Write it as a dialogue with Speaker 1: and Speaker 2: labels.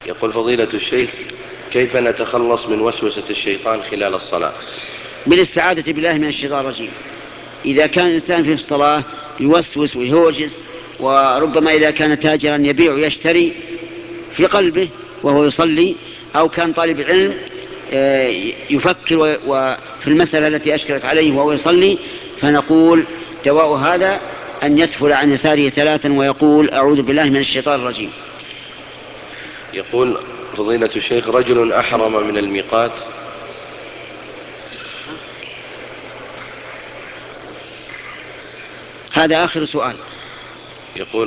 Speaker 1: يقول فضيلة الشيخ: كيف نتخلص من وسوسة الشيطان خلال الصلاة؟
Speaker 2: بالاستعاذة بالله من الشيطان الرجيم. إذا كان الإنسان في الصلاة يوسوس ويهوجس، وربما إذا كان تاجرا يبيع ويشتري في قلبه وهو يصلي، أو كان طالب علم يفكر وفي المسألة التي أشكلت عليه وهو يصلي، فنقول دواء هذا أن يتفل عن يساره 3 ويقول: أعوذ بالله من الشيطان الرجيم.
Speaker 1: يقول فضيلة الشيخ: رجل أحرم من الميقات.
Speaker 2: هذا آخر سؤال.
Speaker 1: يقول